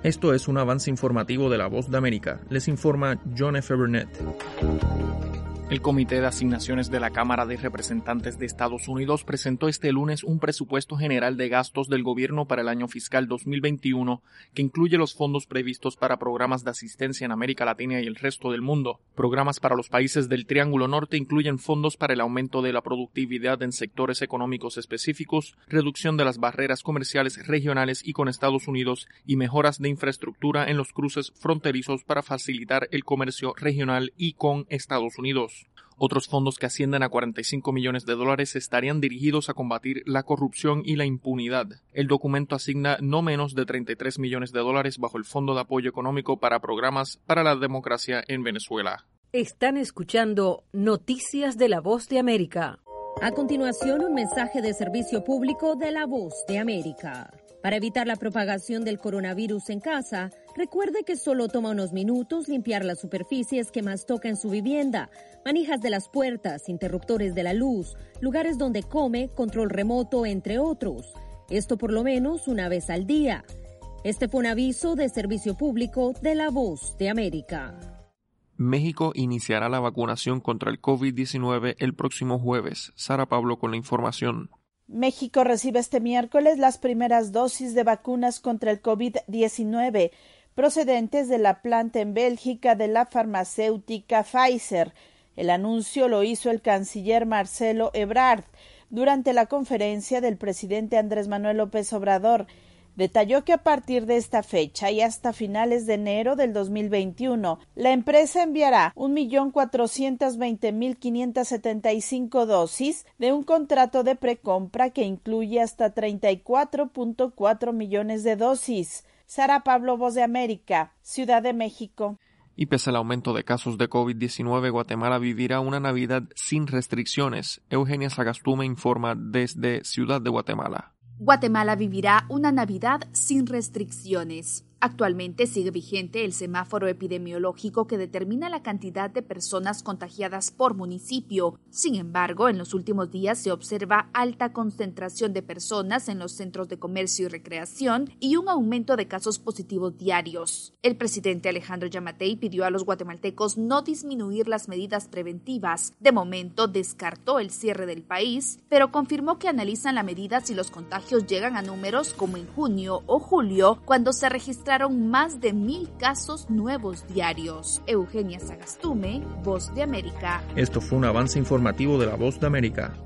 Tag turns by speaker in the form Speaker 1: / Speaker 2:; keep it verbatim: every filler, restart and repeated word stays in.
Speaker 1: Esto es un avance informativo de La Voz de América. Les informa John F. Burnett. El Comité de Asignaciones de la Cámara de Representantes de Estados Unidos presentó este lunes un presupuesto general de gastos del gobierno para el año fiscal dos mil veintiuno, que incluye los fondos previstos para programas de asistencia en América Latina y el resto del mundo. Programas para los países del Triángulo Norte incluyen fondos para el aumento de la productividad en sectores económicos específicos, reducción de las barreras comerciales regionales y con Estados Unidos y mejoras de infraestructura en los cruces fronterizos para facilitar el comercio regional y con Estados Unidos. Otros fondos que ascienden a cuarenta y cinco millones de dólares estarían dirigidos a combatir la corrupción y la impunidad. El documento asigna no menos de treinta y tres millones de dólares bajo el Fondo de Apoyo Económico para Programas para la Democracia en Venezuela.
Speaker 2: Están escuchando Noticias de La Voz de América.
Speaker 3: A continuación, un mensaje de servicio público de La Voz de América. Para evitar la propagación del coronavirus en casa, recuerde que solo toma unos minutos limpiar las superficies que más toca en su vivienda, manijas de las puertas, interruptores de la luz, lugares donde come, control remoto, entre otros. Esto por lo menos una vez al día. Este fue un aviso de servicio público de La Voz de América.
Speaker 1: México iniciará la vacunación contra el COVID diecinueve el próximo jueves. Sara Pablo con la información.
Speaker 4: México recibe este miércoles las primeras dosis de vacunas contra el COVID diecinueve procedentes de la planta en Bélgica de la farmacéutica Pfizer. El anuncio lo hizo el canciller Marcelo Ebrard durante la conferencia del presidente Andrés Manuel López Obrador. Detalló que a partir de esta fecha y hasta finales de enero del dos mil veintiuno, la empresa enviará un millón cuatrocientas veinte mil quinientas setenta y cinco dosis de un contrato de precompra que incluye hasta treinta y cuatro punto cuatro millones de dosis. Sara Pablo, Voz de América, Ciudad de México.
Speaker 1: Y pese al aumento de casos de COVID diecinueve, Guatemala vivirá una Navidad sin restricciones. Eugenia Sagastume informa desde Ciudad de Guatemala.
Speaker 5: Guatemala vivirá una Navidad sin restricciones. Actualmente sigue vigente el semáforo epidemiológico que determina la cantidad de personas contagiadas por municipio. Sin embargo, en los últimos días se observa alta concentración de personas en los centros de comercio y recreación y un aumento de casos positivos diarios. El presidente Alejandro Yamatei pidió a los guatemaltecos no disminuir las medidas preventivas. De momento descartó el cierre del país, pero confirmó que analizan la medida si los contagios llegan a números como en junio o julio, cuando se registraron más de mil casos nuevos diarios. Eugenia Sagastume, Voz de América.
Speaker 1: Esto fue un avance informativo de La Voz de América.